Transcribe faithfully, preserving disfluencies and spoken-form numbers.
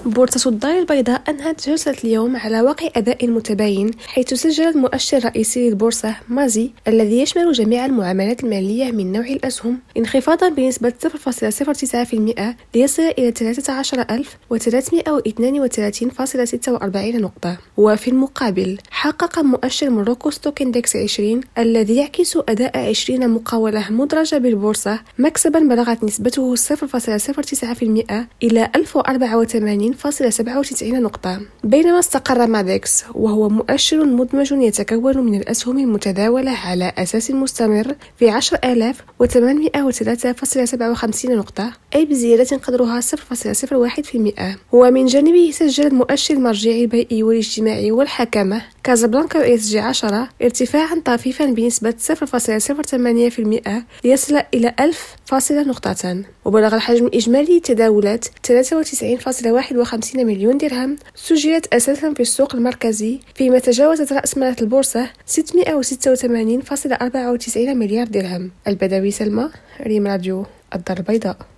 بورصة الدار البيضاء أنهت جلسة اليوم على وقع أداء متباين، حيث سجل المؤشر الرئيسي للبورصة مازي الذي يشمل جميع المعاملات المالية من نوع الأسهم انخفاضا بنسبة صفر فاصلة صفر تسعة بالمئة ليصل إلى ثلاثة عشر ألف وثلاثمئة واثنين وثلاثين فاصلة ستة وأربعين نقطة. وفي المقابل حقق مؤشر موروكو ستوك إندكس عشرين الذي يعكس أداء عشرين مقاولة مدرجة بالبورصة مكسبا بلغت نسبته صفر فاصلة صفر تسعة بالمئة إلى ألف وأربعة وثمانين فاصلة سبعة وتسعين نقطة، بينما استقر مادكس وهو مؤشر مدمج يتكون من الأسهم المتداولة على أساس مستمر في عشرة آلاف وثمانمئة وثلاثة فاصلة سبعة وخمسين نقطة، أي بزيادة قدرها صفر فاصلة صفر واحد بالمئة. ومن جانبه سجل المؤشر المرجعي البيئي والاجتماعي والحكامة كازابلانكا إس جي عشرة ارتفاعا طفيفا بنسبة صفر فاصلة صفر ثمانية بالمئة ليصل إلى ألف فاصلة نقطة، وبلغ الحجم الإجمالي للتداولات ثلاثة وتسعين فاصلة واحد وخمسين مليون درهم، سجلت أساسا في السوق المركزي، فيما تجاوزت رأس مال البورصة ستمئة وستة وثمانين فاصلة أربعة وتسعين مليار درهم. البدوي سلمى، ريم راديو الدار البيضاء.